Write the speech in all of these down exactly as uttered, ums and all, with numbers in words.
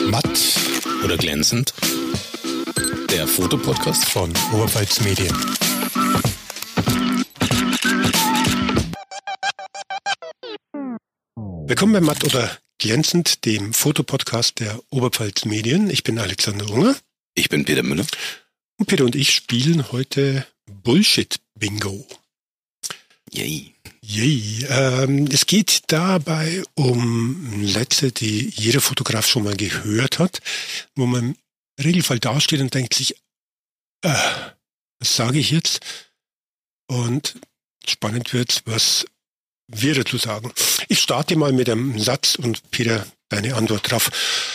Matt oder glänzend? Der Fotopodcast von Oberpfalz Medien. Willkommen bei Matt oder glänzend, dem Fotopodcast der Oberpfalz Medien. Ich bin Alexander Unger. Ich bin Peter Müller. Und Peter und ich spielen heute Bullshit-Bingo. Yay. Yay. Ähm, es geht dabei um Sätze, die jeder Fotograf schon mal gehört hat, wo man im Regelfall dasteht und denkt sich, äh, was sage ich jetzt? Und spannend wird, was wir dazu sagen. Ich starte mal mit einem Satz und Peter, deine Antwort drauf.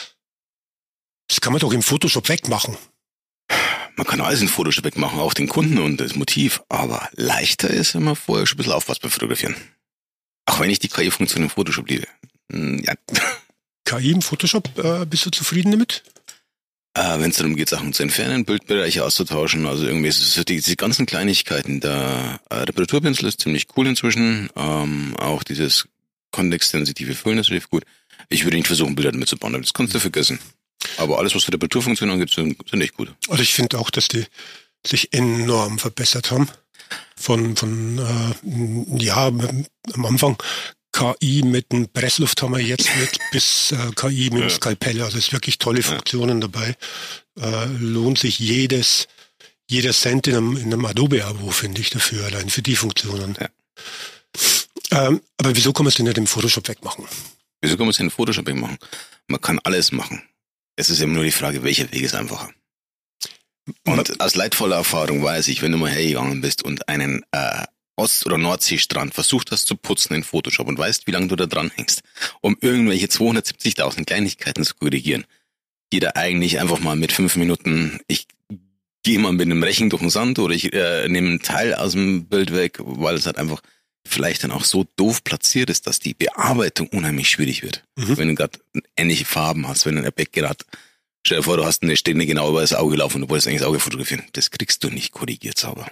Das kann man doch im Photoshop wegmachen. Man kann alles in Photoshop wegmachen, auch den Kunden und das Motiv, aber leichter ist, wenn man vorher schon ein bisschen aufpasst beim Fotografieren. Auch wenn ich die K I-Funktion im Photoshop liebe. Ja. K I im Photoshop, äh, bist du zufrieden damit? Äh, wenn es darum geht, Sachen zu entfernen, Bildbereiche auszutauschen, also irgendwie so die, diese ganzen Kleinigkeiten. Der äh, Reparaturpinsel ist ziemlich cool inzwischen, ähm, auch dieses kontextsensitive Füllen ist relativ gut. Ich würde nicht versuchen, Bilder damit zu bauen, das kannst du vergessen. Aber alles, was für Reparaturfunktion angeht, sind, sind echt gut. Also ich finde auch, dass die sich enorm verbessert haben. Von, von äh, ja, am Anfang K I mit einem Presslufthammer, jetzt wird bis äh, K I mit dem ja. Skalpell. Also es ist wirklich tolle Funktionen ja. dabei. Äh, lohnt sich jedes, jeder Cent in einem, in einem Adobe-Abo, finde ich, dafür, allein für die Funktionen. Ja. Ähm, aber wieso kann man es denn nicht im Photoshop wegmachen? Wieso kann man es in Photoshop wegmachen? Man kann alles machen. Es ist immer nur die Frage, welcher Weg ist einfacher. Und aus leidvoller Erfahrung weiß ich, wenn du mal hergegangen bist und einen äh, Ost- oder Nordseestrand versucht hast zu putzen in Photoshop und weißt, wie lange du da dran hängst, um irgendwelche zweihundertsiebzigtausend Kleinigkeiten zu korrigieren, die da eigentlich einfach mal mit fünf Minuten, ich gehe mal mit einem Rechen durch den Sand oder ich äh, nehme einen Teil aus dem Bild weg, weil es halt einfach vielleicht dann auch so doof platziert ist, dass die Bearbeitung unheimlich schwierig wird. Mhm. Wenn du gerade ähnliche Farben hast, wenn du ein Background hat, stell dir vor, du hast eine Stelle genau über das Auge laufen und du wolltest eigentlich das Auge fotografieren. Das kriegst du nicht korrigiert sauber.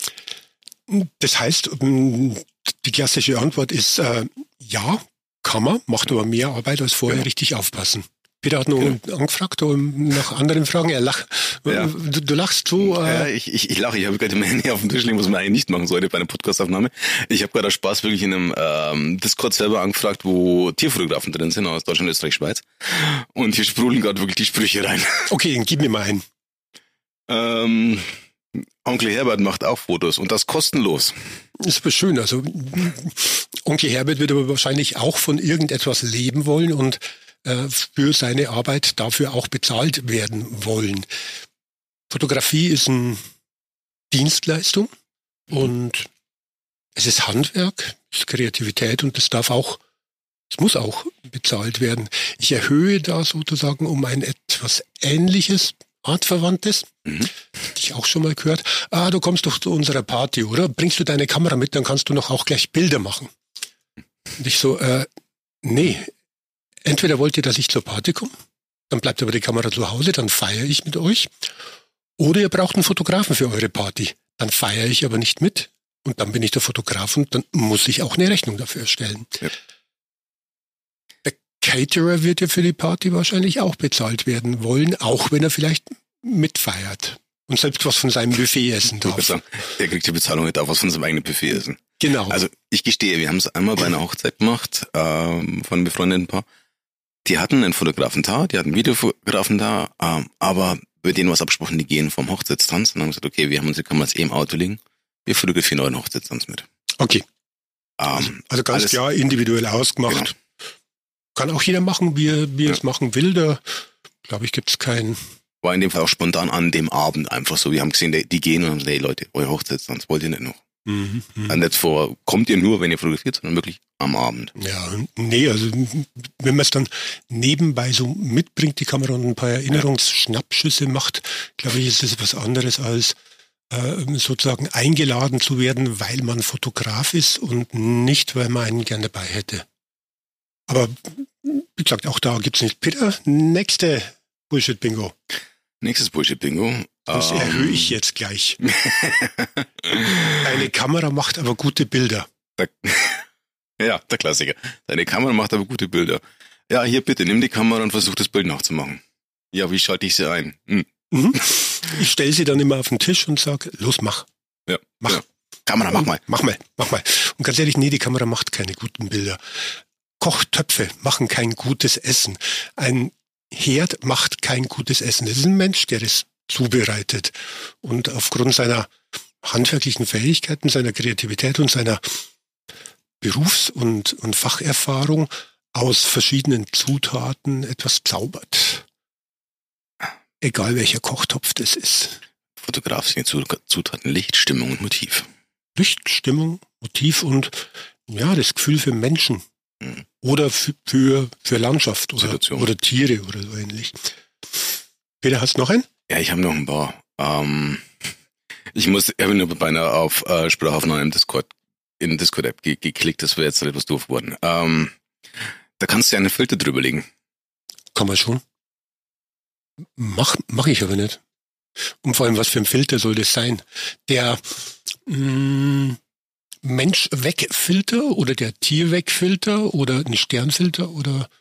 Das heißt, die klassische Antwort ist, äh, ja, kann man, macht aber mehr Arbeit als vorher, genau. Richtig aufpassen. Peter hat noch genau. angefragt, nach anderen Fragen. Er lacht. Ja. Du, du lachst so. Äh ja, ich, ich, ich lache. Ich habe gerade mein Handy auf dem Tisch liegen, was man eigentlich nicht machen sollte bei einer Podcastaufnahme. Ich habe gerade aus Spaß wirklich in einem ähm, Discord selber angefragt, wo Tierfotografen drin sind aus Deutschland, Österreich, Schweiz. Und hier sprudeln gerade wirklich die Sprüche rein. Okay, dann gib mir mal einen. Ähm, Onkel Herbert macht auch Fotos und das kostenlos. Das ist aber schön. Also Onkel Herbert wird aber wahrscheinlich auch von irgendetwas leben wollen und für seine Arbeit dafür auch bezahlt werden wollen. Fotografie ist eine Dienstleistung und es ist Handwerk, es ist Kreativität und das darf auch, es muss auch bezahlt werden. Ich erhöhe da sozusagen um ein etwas Ähnliches, Artverwandtes, mhm. Hätte ich auch schon mal gehört. Ah, du kommst doch zu unserer Party, oder? Bringst du deine Kamera mit, dann kannst du noch auch gleich Bilder machen. Und ich so, äh, nee, entweder wollt ihr, dass ich zur Party komme, dann bleibt aber die Kamera zu Hause, dann feiere ich mit euch. Oder ihr braucht einen Fotografen für eure Party. Dann feiere ich aber nicht mit. Und dann bin ich der Fotograf und dann muss ich auch eine Rechnung dafür erstellen. Ja. Der Caterer wird ja für die Party wahrscheinlich auch bezahlt werden wollen, auch wenn er vielleicht mitfeiert und selbst was von seinem Buffet essen darf. Sagen, der kriegt die Bezahlung nicht auf, was von seinem eigenen Buffet essen. Genau. Also ich gestehe, wir haben es einmal bei einer Hochzeit gemacht, ähm, von einem befreundeten Paar. Die hatten einen Fotografen da, die hatten einen Videofotografen da, ähm, aber mit denen was abgesprochen, die gehen vom Hochzeitstanz und haben gesagt, okay, wir haben unsere Kameras eh im Auto liegen, wir fotografieren euren Hochzeitstanz mit. Okay. Ähm, also ganz alles, klar individuell ausgemacht. Genau. Kann auch jeder machen, wie er, wie er ja. es machen will. Da, glaube ich, gibt es keinen. War in dem Fall auch spontan an dem Abend einfach so. Wir haben gesehen, die gehen und haben gesagt, hey Leute, euer Hochzeitstanz wollt ihr nicht noch? Mhm, mh. Nicht vor, kommt ihr nur, wenn ihr fotografiert, sondern wirklich am Abend. Ja, nee, also wenn man es dann nebenbei so mitbringt, die Kamera und ein paar Erinnerungsschnappschüsse macht, glaube ich, ist das was anderes als äh, sozusagen eingeladen zu werden, weil man Fotograf ist und nicht, weil man einen gern dabei hätte. Aber wie gesagt, auch da gibt's nicht. Peter, nächste Bullshit-Bingo. Nächstes Bullshit-Bingo. Das um. erhöhe ich jetzt gleich. Eine Kamera macht aber gute Bilder. Der, ja, der Klassiker. Deine Kamera macht aber gute Bilder. Ja, hier bitte, nimm die Kamera und versuch das Bild nachzumachen. Ja, wie schalte ich sie ein? Hm. Mhm. Ich stelle sie dann immer auf den Tisch und sage, los, mach. Ja. Mach. Ja. Kamera, mach mal. Mach mal, mach mal. Und ganz ehrlich, nee, die Kamera macht keine guten Bilder. Kochtöpfe machen kein gutes Essen. Ein Herd macht kein gutes Essen. Das ist ein Mensch, der das zubereitet. Und aufgrund seiner handwerklichen Fähigkeiten, seiner Kreativität und seiner Berufs- und, und Facherfahrung aus verschiedenen Zutaten etwas zaubert. Egal welcher Kochtopf das ist. Fotograf sind Zutaten Licht, Stimmung und Motiv. Licht, Stimmung, Motiv und ja, das Gefühl für Menschen. Mhm. Oder für, für, für Landschaft oder, Situation. oder Tiere oder so ähnlich. Peter, hast du noch einen? Ja, ich habe noch ein paar. Ähm, ich muss, ich habe nur bei einer auf äh, Sprachaufnahme im Discord, in Discord-App ge geklickt, das wäre jetzt etwas doof geworden. Ähm, da kannst du ja einen Filter drüber legen. Kann man schon. Mach, mach ich aber nicht. Und vor allem, was für ein Filter soll das sein? Der mh, Mensch-Weg-Filter oder der Tier-Weg-Filter oder ein Sternfilter oder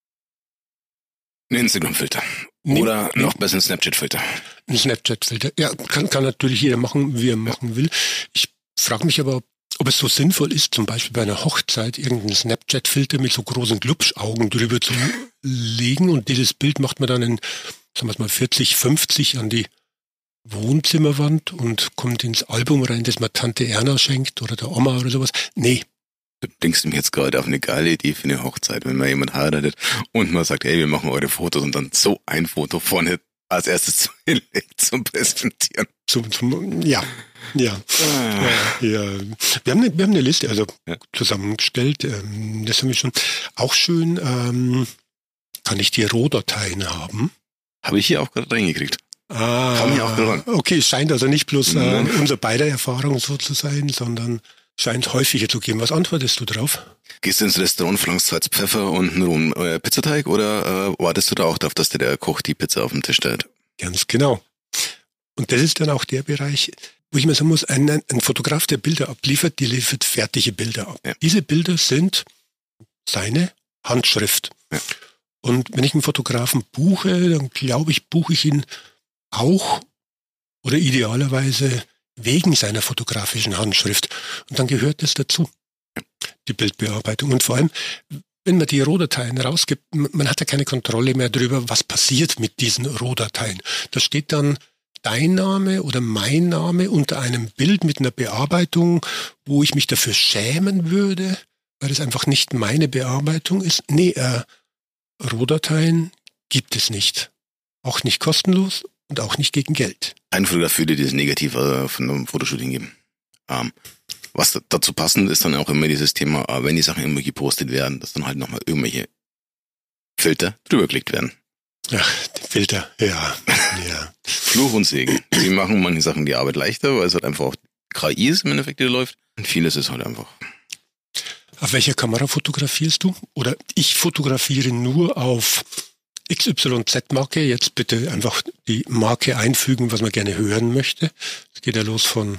Ein Instagram-Filter. Nee, Oder nee. noch besser ein Snapchat-Filter. ein Snapchat-Filter. Ja, kann, kann natürlich jeder machen, wie er machen will. Ich frage mich aber, ob es so sinnvoll ist, zum Beispiel bei einer Hochzeit irgendeinen Snapchat-Filter mit so großen Glubschaugen drüber zu legen und dieses Bild macht man dann in, sagen wir es mal, vierzig, fünfzig an die Wohnzimmerwand und kommt ins Album rein, das man Tante Erna schenkt oder der Oma oder sowas. Nee. Du bringst mich jetzt gerade auf eine geile Idee für eine Hochzeit, wenn man jemand heiratet und man sagt, hey, wir machen eure Fotos und dann so ein Foto vorne als erstes hinlegt zum Präsentieren. Zum, zum, ja, ja. Ah. ja, ja. Wir, haben eine, wir haben eine Liste also Ja. zusammengestellt. Ähm, das haben wir schon. Auch schön, ähm, kann ich die Rohdateien haben? Habe ich hier auch gerade reingekriegt. Ah, Haben wir auch gewonnen. okay, es scheint also nicht bloß äh, Nein. unser beider Erfahrung so zu sein, sondern scheint häufiger zu geben. Was antwortest du drauf? Gehst du ins Restaurant, verlangst Salz, Pfeffer und einen rohen äh, Pizzateig oder äh, wartest du da auch darauf, dass dir der Koch die Pizza auf dem Tisch stellt? Ganz genau. Und das ist dann auch der Bereich, wo ich mir sagen muss, ein, ein Fotograf, der Bilder abliefert, die liefert fertige Bilder ab. Ja. Diese Bilder sind seine Handschrift. Ja. Und wenn ich einen Fotografen buche, dann glaube ich, buche ich ihn auch oder idealerweise wegen seiner fotografischen Handschrift. Und dann gehört das dazu, die Bildbearbeitung. Und vor allem, wenn man die Rohdateien rausgibt, man hat ja keine Kontrolle mehr darüber, was passiert mit diesen Rohdateien. Da steht dann dein Name oder mein Name unter einem Bild mit einer Bearbeitung, wo ich mich dafür schämen würde, weil es einfach nicht meine Bearbeitung ist. Nee, äh, Rohdateien gibt es nicht. Auch nicht kostenlos und auch nicht gegen Geld. Ein Fotograf würde dieses Negativ äh, von einem Fotoshooting geben. Ähm, was da, dazu passend ist dann auch immer dieses Thema, äh, wenn die Sachen immer gepostet werden, dass dann halt nochmal irgendwelche Filter drüber gelegt werden. Ach, die Filter, ja, ja. Fluch und Segen. Sie machen manche Sachen die Arbeit leichter, weil es halt einfach auch K I ist im Endeffekt, die da läuft. Und vieles ist halt einfach. Auf welcher Kamera fotografierst du? Oder ich fotografiere nur auf X Y Z-Marke. Jetzt bitte einfach die Marke einfügen, was man gerne hören möchte. Es geht ja los von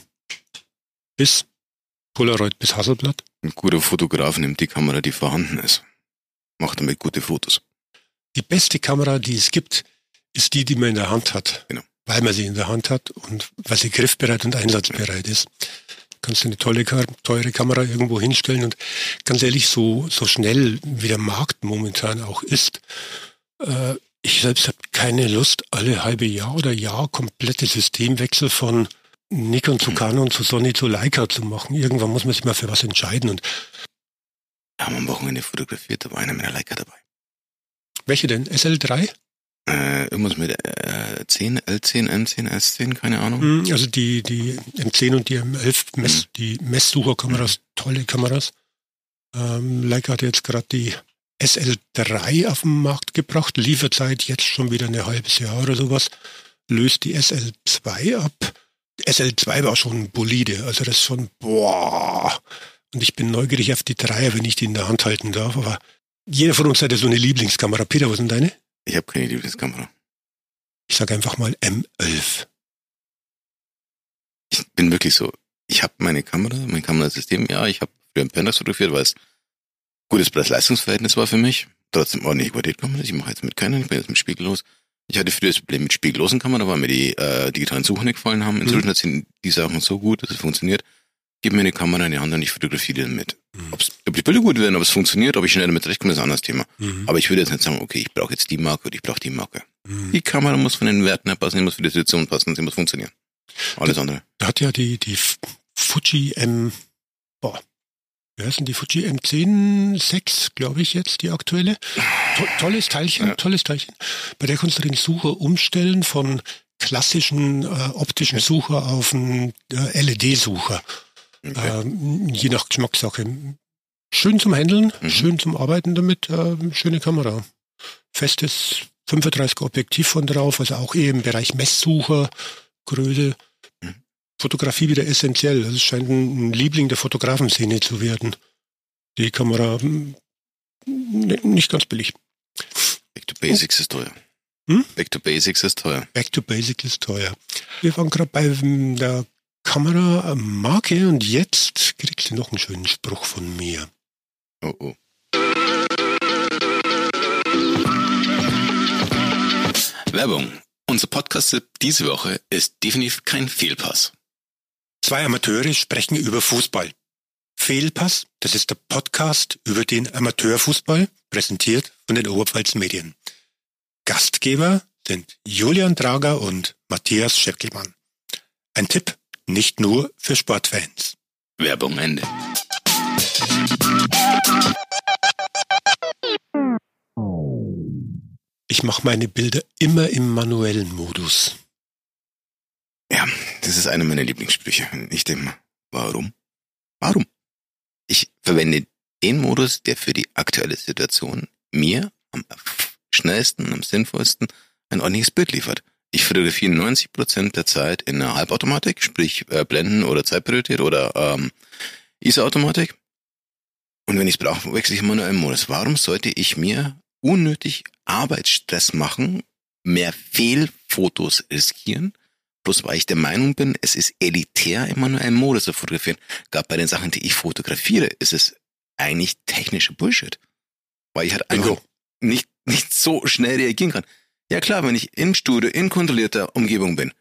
bis Polaroid bis Hasselblad. Ein guter Fotograf nimmt die Kamera, die vorhanden ist. Macht damit gute Fotos. Die beste Kamera, die es gibt, ist die, die man in der Hand hat. Genau. Weil man sie in der Hand hat und weil sie griffbereit und einsatzbereit ist. Kannst du eine tolle, teure Kamera irgendwo hinstellen und ganz ehrlich, so, so schnell wie der Markt momentan auch ist, äh, ich selbst habe keine Lust, alle halbe Jahr oder Jahr komplette Systemwechsel von Nikon zu Canon zu Sony zu Leica zu machen. Irgendwann muss man sich mal für was entscheiden. Und Wir haben am Wochenende fotografiert, da war einer mit einer Leica dabei. welche denn? S L drei? Äh, irgendwas mit äh, zehn, L zehn, M zehn, S zehn, keine Ahnung. Also die, die M zehn und die M elf, Mess, Mhm. die Messsucherkameras, tolle Kameras. Ähm, Leica hat jetzt gerade die S L drei auf den Markt gebracht, Lieferzeit jetzt schon wieder ein halbes Jahr oder sowas, löst die S L zwei ab. Die S L zwei war schon bolide, also das ist schon, boah. Und ich bin neugierig auf die Dreier, wenn ich die in der Hand halten darf, aber jeder von uns hat ja so eine Lieblingskamera. Peter, was ist denn deine? Ich habe keine Lieblingskamera. Ich sage einfach mal M elf. Ich bin wirklich so, ich habe meine Kamera, mein Kamerasystem, ja, ich habe früher im Pentax fotografiert, weil es gutes Preis-Leistungs-Verhältnis war für mich. Trotzdem ordentliche Qualität kommen. Ich mache jetzt mit Canon, ich bin jetzt mit Spiegel los. Ich hatte früher das Problem mit spiegellosen Kameras, weil mir die äh, digitalen Suchen nicht gefallen haben. Inzwischen mhm. sind die Sachen so gut, dass es funktioniert. Gib mir eine Kamera in die Hand und ich fotografiere damit. Mhm. Ob's, ob die Bilder gut werden, ob es funktioniert, ob ich schnell damit zurechtkomme, ist ein anderes Thema. Mhm. Aber ich würde jetzt nicht sagen, okay, ich brauche jetzt die Marke oder ich brauche die Marke. Mhm. Die Kamera muss von den Werten her passen, die muss für die Situation passen, sie muss funktionieren. Alles andere. Da hat ja die, die Fuji M, boah, wie heißt denn die Fuji M zehn sechs, glaube ich jetzt, die aktuelle. To- tolles Teilchen, ja. tolles Teilchen. Bei der kannst du den Sucher umstellen von klassischen äh, optischen Sucher auf einen äh, L E D-Sucher. Okay. Ähm, je nach Geschmackssache. Schön zum Handeln, mhm. schön zum Arbeiten damit, äh, schöne Kamera. Festes fünfunddreißiger Objektiv von drauf, also auch eher im Bereich Messsucher, Größe. Mhm. Fotografie wieder essentiell. Das scheint ein Liebling der Fotografenszene zu werden. Die Kamera n- nicht ganz billig. Back to Basics oh. ist teuer. Hm? Back to Basics ist teuer. Back to Basics ist teuer. Wir waren gerade bei der Kameramarke und jetzt kriegst du noch einen schönen Spruch von mir. Oh oh. Werbung. Unser Podcast diese Woche ist definitiv kein Fehlpass. Zwei Amateure sprechen über Fußball. Fehlpass, das ist der Podcast über den Amateurfußball, präsentiert von den Oberpfalz Medien. Gastgeber sind Julian Drager und Matthias Scheckelmann. Ein Tipp, nicht nur für Sportfans. Werbung Ende. Ich mache meine Bilder immer im manuellen Modus. Ja, das ist einer meiner Lieblingssprüche. Ich denke mal, warum? Warum? Ich verwende den Modus, der für die aktuelle Situation mir am schnellsten und am sinnvollsten ein ordentliches Bild liefert. Ich fotografiere neunzig Prozent der Zeit in einer Halbautomatik, sprich äh, Blenden oder Zeitpriorität oder ähm, I S O-Automatik. Und wenn ich es brauche, wechsle ich manuell im Modus. Warum sollte ich mir unnötig Arbeitsstress machen, mehr Fehlfotos riskieren, bloß weil ich der Meinung bin, es ist elitär im manuellen Modus zu fotografieren. Gerade bei den Sachen, die ich fotografiere, ist es eigentlich technische Bullshit. Weil ich halt einfach nicht, nicht so schnell reagieren kann. Ja klar, wenn ich im Studio, in kontrollierter Umgebung bin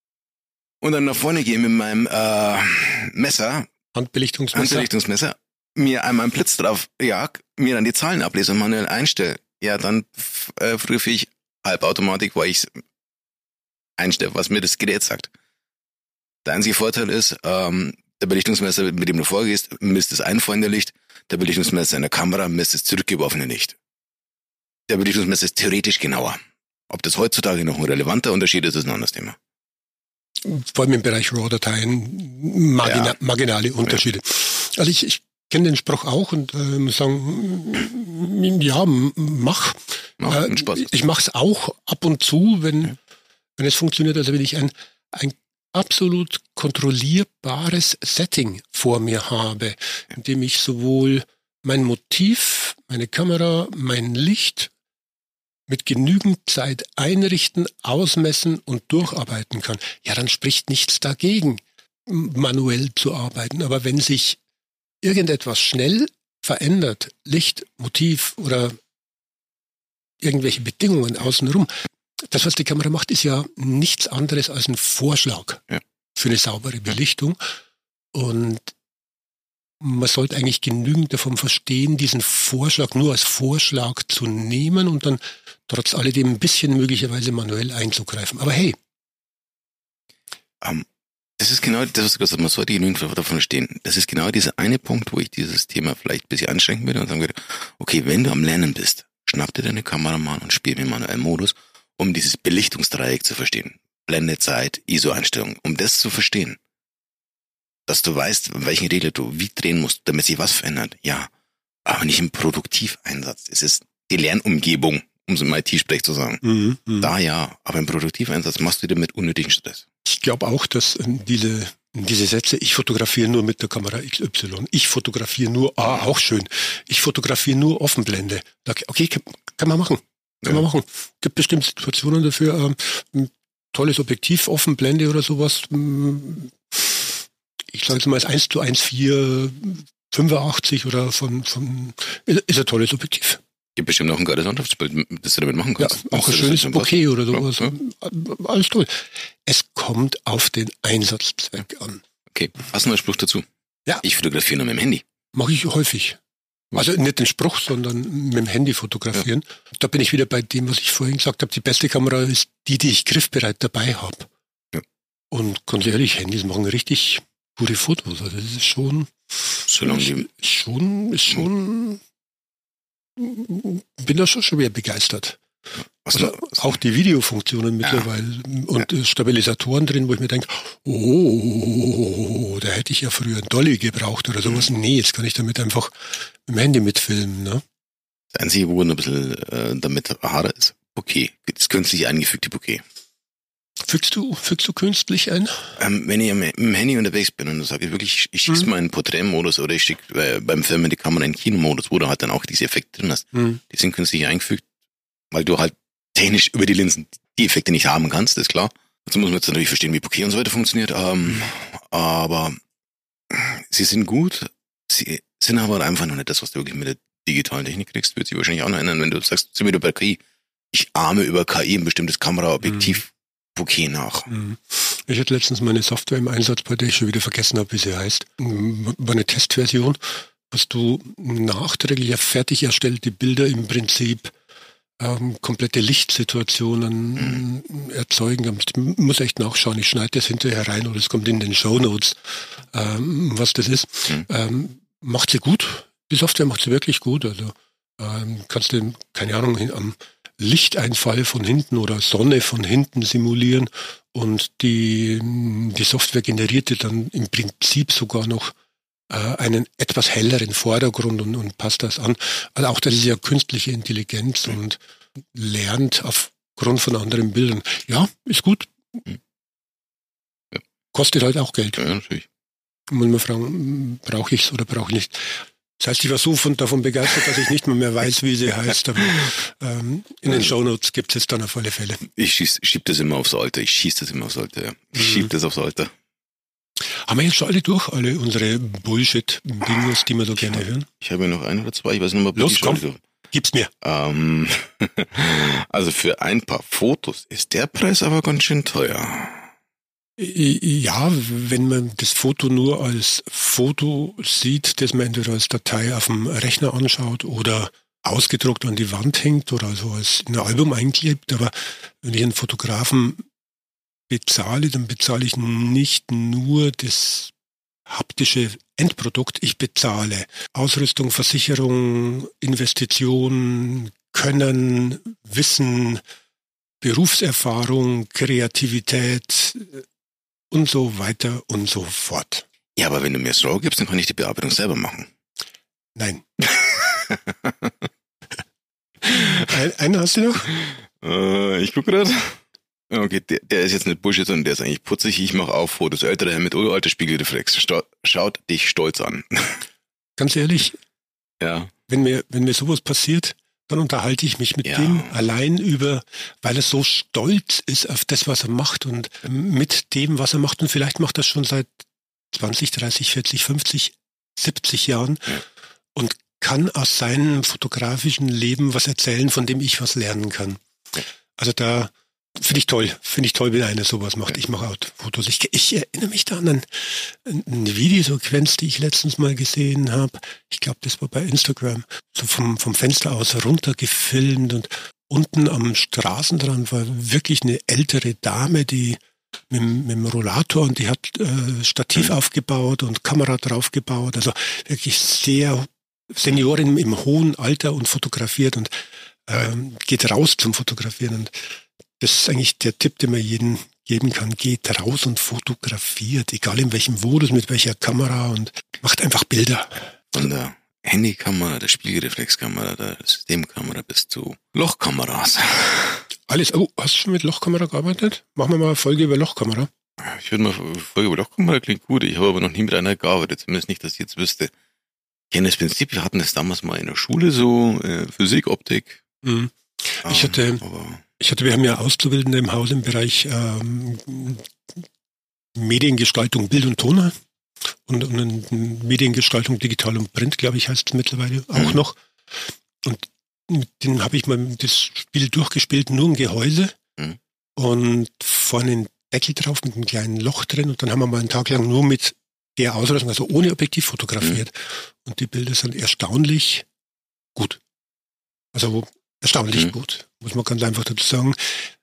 und dann nach vorne gehe mit meinem äh, Messer, Handbelichtungsmesser, Handbelichtungsmesser, mir einmal einen Blitz drauf jag, mir dann die Zahlen ablese und manuell einstelle, ja dann äh, fotografiere ich Halbautomatik, weil ich einstelle, was mir das Gerät sagt. Der einzige Vorteil ist, ähm, der Belichtungsmesser, mit dem du vorgehst, misst das einfallende Licht, der Belichtungsmesser in der Kamera misst das zurückgeworfene Licht. Der Belichtungsmesser ist theoretisch genauer. Ob das heutzutage noch ein relevanter Unterschied ist, ist ein anderes Thema. Vor allem im Bereich RAW-Dateien margina- ja. marginale Unterschiede. Ja. Also ich, ich kenne den Spruch auch und äh, muss sagen, ja, mach. Macht äh, Spaß. Ich mache es auch ab und zu, wenn, ja. wenn es funktioniert. Also wenn ich ein, ein absolut kontrollierbares Setting vor mir habe, in dem ich sowohl mein Motiv, meine Kamera, mein Licht mit genügend Zeit einrichten, ausmessen und durcharbeiten kann, ja, dann spricht nichts dagegen, manuell zu arbeiten. Aber wenn sich irgendetwas schnell verändert, Licht, Motiv oder irgendwelche Bedingungen außenrum, das, was die Kamera macht, ist ja nichts anderes als ein Vorschlag ja. für eine saubere Belichtung. Und man sollte eigentlich genügend davon verstehen, diesen Vorschlag nur als Vorschlag zu nehmen und dann trotz alledem ein bisschen möglicherweise manuell einzugreifen. Aber hey. Um, das ist genau das, was du gesagt hast. Man sollte genügend davon verstehen. Das ist genau dieser eine Punkt, wo ich dieses Thema vielleicht ein bisschen anschränken würde und sagen würde, okay, wenn du am Lernen bist, schnapp dir deine Kamera mal und spiel mit manuellen Modus, um dieses Belichtungsdreieck zu verstehen. Blende, Zeit, I S O-Einstellung. Um das zu verstehen, dass du weißt, welchen Regler du wie drehen musst, damit sich was verändert. Ja, aber nicht im Produktiveinsatz. Es ist die Lernumgebung, um es im I T-Sprech zu sagen. Mhm, mh. Da ja, aber im Produktiveinsatz machst du dir mit unnötigen Stress. Ich glaube auch, dass äh, diese, diese Sätze, ich fotografiere nur mit der Kamera X Y, ich fotografiere nur, ah, auch schön, ich fotografiere nur Offenblende. Okay, kann, kann man machen. Kann ja. man machen. Gibt bestimmt Situationen dafür, ähm, ein tolles Objektiv, Offenblende oder sowas. Ich sage es mal als eins zu eins Komma vier, fünfundachtzig oder von, von, ist ein tolles Objektiv. Gibt bestimmt noch ein geiles Landschaftsbild, das du damit machen kannst. Ja, auch ein schönes Bouquet oder sowas. Ja, ja. Alles toll. Es kommt auf den Einsatzzweck an. Okay, hast du noch einen Spruch dazu? Ja. Ich fotografiere nur mit dem Handy. Mache ich häufig. Also nicht den Spruch, sondern mit dem Handy fotografieren. Ja. Da bin ich wieder bei dem, was ich vorhin gesagt habe. Die beste Kamera ist die, die ich griffbereit dabei habe. Ja. Und ganz ehrlich, Handys machen richtig gute Fotos. Also das ist schon... Solange die... Ist schon... Ist schon bin da schon schwer begeistert. Also auch die Videofunktionen mittlerweile ja. und ja. Stabilisatoren drin, wo ich mir denke, oh, da hätte ich ja früher ein Dolly gebraucht oder sowas. Mhm. Nee, jetzt kann ich damit einfach mit dem Handy mitfilmen. Ne? Das Einzige, wo ein bisschen äh, damit haare ist, Bokeh. Das künstlich eingefügte Bokeh. Fügst du, fügst du künstlich ein? Ähm, wenn ich mit dem Handy unterwegs bin und dann sage ich wirklich, ich schieße mhm. mal in Porträtmodus oder ich schicke äh, beim Filmen die Kamera in Kinomodus, wo du halt dann auch diese Effekte drin hast. Mhm. Die sind künstlich eingefügt, weil du halt technisch über die Linsen die Effekte nicht haben kannst, ist klar. Dazu muss man jetzt natürlich verstehen, wie Bokeh und so weiter funktioniert. Ähm, aber sie sind gut, sie sind aber einfach noch nicht das, was du wirklich mit der digitalen Technik kriegst. Wird sich wahrscheinlich auch noch ändern, wenn du sagst, sind wir wieder bei K I. Ich ahme über K I ein bestimmtes Kameraobjektiv. Mhm. Bokeh nach. Ich hatte letztens meine Software im Einsatz, bei der ich schon wieder vergessen habe, wie sie heißt. War eine Testversion, dass du nachträglich ja fertig erstellte Bilder im Prinzip ähm, komplette Lichtsituationen mhm. erzeugen. Ich muss echt nachschauen, ich schneide das hinterher rein oder es kommt in den Shownotes, ähm, was das ist. Mhm. Ähm, macht sie gut. Die Software macht sie wirklich gut. Also ähm, kannst du, keine Ahnung, am Lichteinfall von hinten oder Sonne von hinten simulieren und die, die Software generierte dann im Prinzip sogar noch äh, einen etwas helleren Vordergrund und, und passt das an. Also auch das ist ja künstliche Intelligenz und lernt aufgrund von anderen Bildern. Ja, ist gut. Ja. Kostet halt auch Geld. Ja, natürlich. Muss man fragen, brauche ich es oder brauche ich nicht? Das heißt, ich war so von, davon begeistert, dass ich nicht mehr, mehr weiß, wie sie heißt. Aber ähm, in den Shownotes gibt es jetzt dann auf alle Fälle. Ich schieß, schieb das immer aufs Alter. Ich schieße das immer aufs Alter. Ja. Ich mhm. schieb das aufs Alter. Haben wir jetzt schon alle durch, alle unsere Bullshit-Bingos, die wir so gerne hab, hören? Ich habe ja noch ein oder zwei. Ich weiß nicht mal, Los, komm, gib's mir. Ähm, also für ein paar Fotos ist der Preis aber ganz schön teuer. Ja, wenn man das Foto nur als Foto sieht, das man entweder als Datei auf dem Rechner anschaut oder ausgedruckt an die Wand hängt oder so als in ein Album einklebt. Aber wenn ich einen Fotografen bezahle, dann bezahle ich nicht nur das haptische Endprodukt. Ich bezahle Ausrüstung, Versicherung, Investition, Können, Wissen, Berufserfahrung, Kreativität und so weiter und so fort. Ja, aber wenn du mir das RAW gibst, dann kann ich die Bearbeitung selber machen. Nein. Ein, einen hast du noch? Äh, ich gucke gerade. Okay, der, der ist jetzt nicht Bullshit, sondern der ist eigentlich putzig. Ich mache auch Fotos. Älterer Herr mit uralter Spiegelreflex. Sta- schaut dich stolz an. Ganz ehrlich, ja. wenn mir, wenn mir sowas passiert, dann unterhalte ich mich mit ja. dem allein über, weil er so stolz ist auf das, was er macht und mit dem, was er macht. Und vielleicht macht er es schon seit zwanzig, dreißig, vierzig, fünfzig, siebzig Jahren ja. und kann aus seinem fotografischen Leben was erzählen, von dem ich was lernen kann. Ja. Also da finde ich toll. Finde ich toll, wenn einer sowas macht. Ja. Ich mache auch Fotos. Ich, ich erinnere mich da an ein, eine Videosequenz, die ich letztens mal gesehen habe. Ich glaube, das war bei Instagram. So vom, vom Fenster aus runter gefilmt und unten am Straßenrand war wirklich eine ältere Dame, die mit, mit dem Rollator und die hat äh, Stativ mhm. aufgebaut und Kamera draufgebaut. Also wirklich sehr Seniorin im hohen Alter und fotografiert und ähm, geht raus zum Fotografieren. Und das ist eigentlich der Tipp, den man jedem geben kann. Geht raus und fotografiert, egal in welchem Modus, mit welcher Kamera und macht einfach Bilder. Von der Handykamera, der Spiegelreflexkamera, der Systemkamera bis zu Lochkameras. Alles. Oh, hast du schon mit Lochkamera gearbeitet? Machen wir mal eine Folge über Lochkamera. Ich würde mal eine Folge über Lochkamera, klingt gut. Ich habe aber noch nie mit einer gearbeitet, zumindest nicht, dass ich jetzt wüsste. Ich kenne das Prinzip, wir hatten das damals mal in der Schule so, äh, Physik, Optik. Mhm. Ich hatte... Aber Ich hatte, wir haben ja Auszubildende im Haus im Bereich ähm, Mediengestaltung, Bild und Ton und, und Mediengestaltung, Digital und Print, glaube ich, heißt es mittlerweile auch mhm. noch. Und mit denen habe ich mal das Spiel durchgespielt, nur ein Gehäuse mhm. und vorne einen Deckel drauf mit einem kleinen Loch drin und dann haben wir mal einen Tag lang nur mit der Ausrüstung, also ohne Objektiv fotografiert. Mhm. Und die Bilder sind erstaunlich gut. Also erstaunlich mhm. gut, muss man ganz einfach dazu sagen.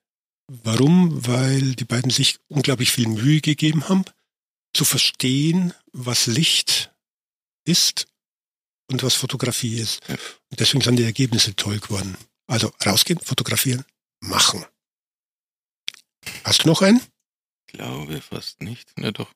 Warum? Weil die beiden sich unglaublich viel Mühe gegeben haben, zu verstehen, was Licht ist und was Fotografie ist. Ja. Und deswegen sind die Ergebnisse toll geworden. Also rausgehen, fotografieren, machen. Hast du noch einen? Glaube fast nicht. Na doch.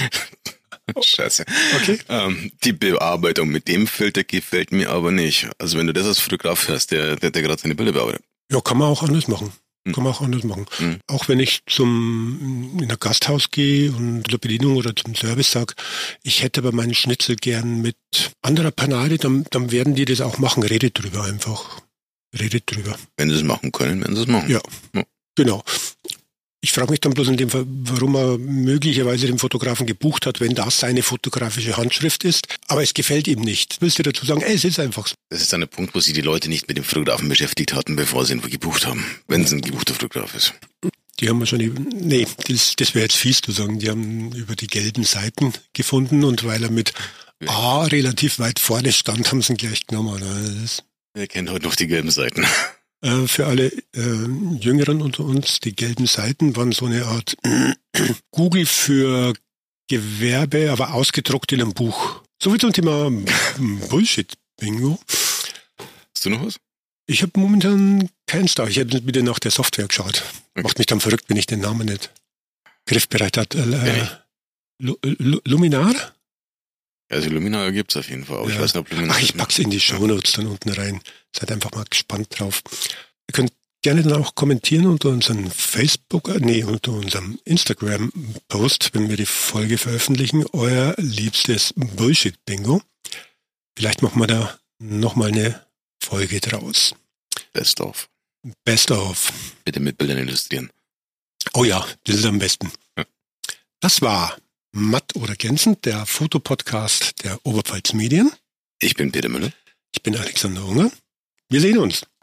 Scheiße. Okay. Ähm, die Bearbeitung mit dem Filter gefällt mir aber nicht. Also wenn du das als Fotograf hörst, der, der, der gerade seine Bilder bearbeitet. Ja, kann man auch anders machen. Kann man auch anders machen. Mhm. Auch wenn ich zum in ein Gasthaus gehe und zur Bedienung oder zum Service sage, ich hätte aber meinen Schnitzel gern mit anderer Panade, dann, dann werden die das auch machen. Redet drüber einfach. Redet drüber. Wenn sie es machen können, werden sie es machen. Ja, ja. Genau. Ich frage mich dann bloß in dem Fall, warum er möglicherweise den Fotografen gebucht hat, wenn das seine fotografische Handschrift ist. Aber es gefällt ihm nicht. Willst du dazu sagen, ey, es ist einfach so. Das ist dann der Punkt, wo sich die Leute nicht mit dem Fotografen beschäftigt hatten, bevor sie ihn gebucht haben. Wenn es ein gebuchter Fotograf ist. Die haben wahrscheinlich, nee, das, das wäre jetzt fies zu sagen. Die haben über die gelben Seiten gefunden und weil er mit A relativ weit vorne stand, haben sie ihn gleich genommen. Das Wer kennt heute noch die gelben Seiten? Für alle äh, Jüngeren unter uns, die gelben Seiten waren so eine Art Google für Gewerbe, aber ausgedruckt in einem Buch. So viel zum Thema Bullshit-Bingo. Hast du noch was? Ich habe momentan keins da. Ich hätte wieder nach der Software geschaut. Okay. Macht mich dann verrückt, wenn ich den Namen nicht griffbereit hat. Äh, Lu- Lu- Luminar? Also Luminar gibt's auf jeden Fall. Aber ja. Ich weiß nicht, ob Luminar Ach, ich pack's in die Shownotes dann unten rein. Seid einfach mal gespannt drauf. Ihr könnt gerne dann auch kommentieren unter unserem Facebook, nee, unter unserem Instagram-Post, wenn wir die Folge veröffentlichen, euer liebstes Bullshit-Bingo. Vielleicht machen wir da nochmal eine Folge draus. Best of. Best of. Bitte mit Bildern illustrieren. Oh ja, das ist am besten. Ja. Das war Matt oder Gänzend, der Fotopodcast der Oberpfalz Medien. Ich bin Peter Müller. Ich bin Alexander Unger. Wir sehen uns.